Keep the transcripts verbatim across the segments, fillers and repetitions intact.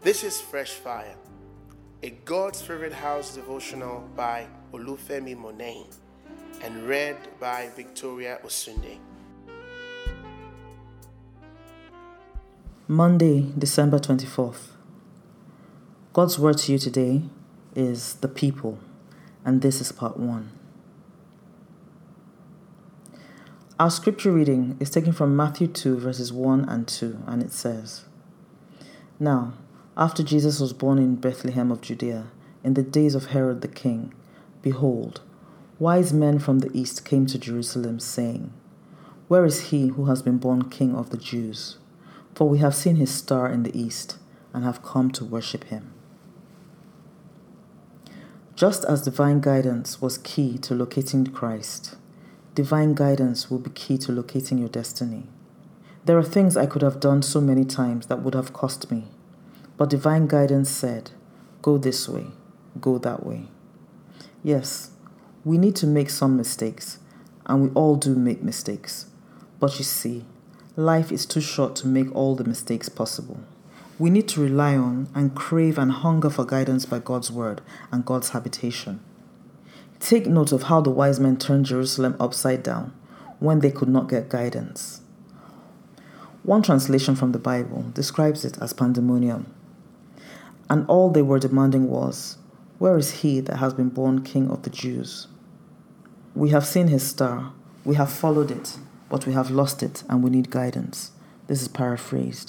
This is Fresh Fire, a God's Favorite House devotional by Olufemi Monain and read by Victoria Osunde. Monday, December twenty-fourth. God's word to you today is the people, and this is part one. Our scripture reading is taken from Matthew two, verses one and two, and it says, Now, after Jesus was born in Bethlehem of Judea, in the days of Herod the king, behold, wise men from the east came to Jerusalem, saying, Where is he who has been born King of the Jews? For we have seen his star in the east, and have come to worship him. Just as divine guidance was key to locating Christ, divine guidance will be key to locating your destiny. There are things I could have done so many times that would have cost me, but divine guidance said, go this way, go that way. Yes, we need to make some mistakes, and we all do make mistakes. But you see, life is too short to make all the mistakes possible. We need to rely on and crave and hunger for guidance by God's word and God's habitation. Take note of how the wise men turned Jerusalem upside down when they could not get guidance. One translation from the Bible describes it as pandemonium. And all they were demanding was, where is he that has been born King of the Jews? We have seen his star, we have followed it, but we have lost it and we need guidance. This is paraphrased.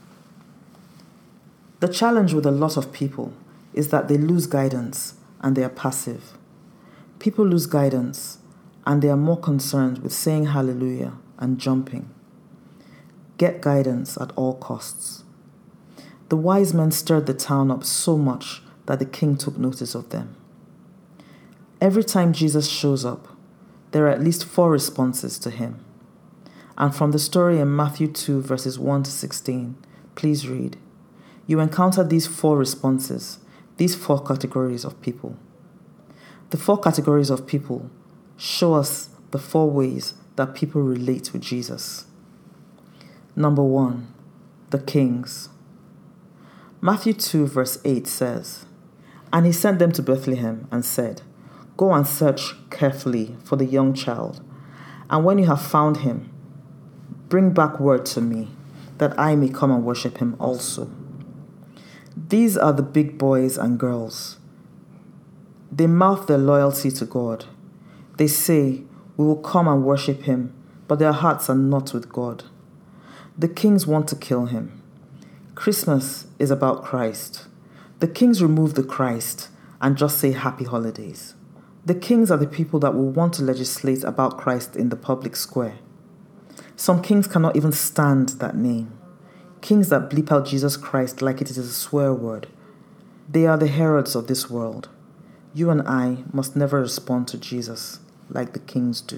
The challenge with a lot of people is that they lose guidance and they are passive. People lose guidance and they are more concerned with saying hallelujah and jumping. Get guidance at all costs. The wise men stirred the town up so much that the king took notice of them. Every time Jesus shows up, there are at least four responses to him. And from the story in Matthew two, verses one to sixteen, please read. You encounter these four responses, these four categories of people. The four categories of people show us the four ways that people relate with Jesus. Number one, the kings. Matthew two, verse eight says, And he sent them to Bethlehem and said, Go and search carefully for the young child, and when you have found him, bring back word to me, that I may come and worship him also. These are the big boys and girls. They mouth their loyalty to God. They say, we will come and worship him, but their hearts are not with God. The kings want to kill him. Christmas is about Christ. The kings remove the Christ and just say happy holidays. The kings are the people that will want to legislate about Christ in the public square. Some kings cannot even stand that name. Kings that bleep out Jesus Christ like it is a swear word. They are the Herods of this world. You and I must never respond to Jesus like the kings do.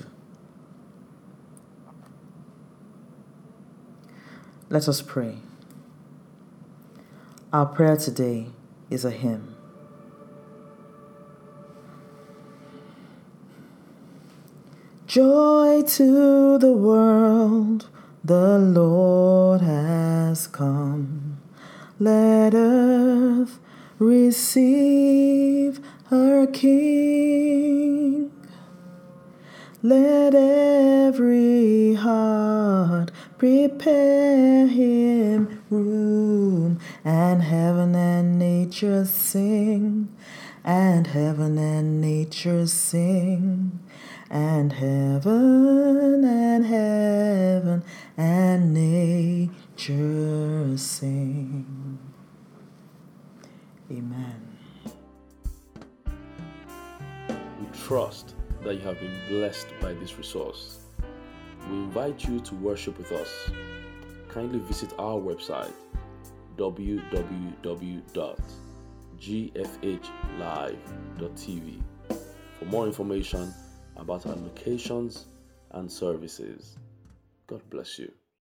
Let us pray. Our prayer today is a hymn. Joy to the world, the Lord has come. Let earth receive her King. Let every heart prepare him room, and heaven and nature sing, and heaven and nature sing, and heaven and heaven and nature sing. Amen. We trust that you have been blessed by this resource. We invite you to worship with us. Kindly visit our website w w w dot g f h live dot t v for more information about our locations and services. God bless you.